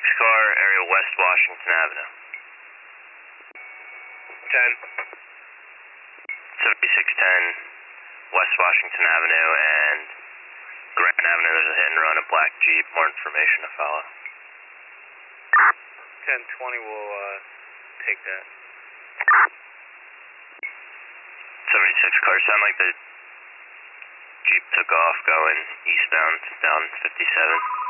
car, area West Washington Avenue. 10. 7610 West Washington Avenue and Grant Avenue. There's a hit and run, a black Jeep. More information to follow. 1020 will take that. 76 car, sound like the Jeep took off going eastbound down 57.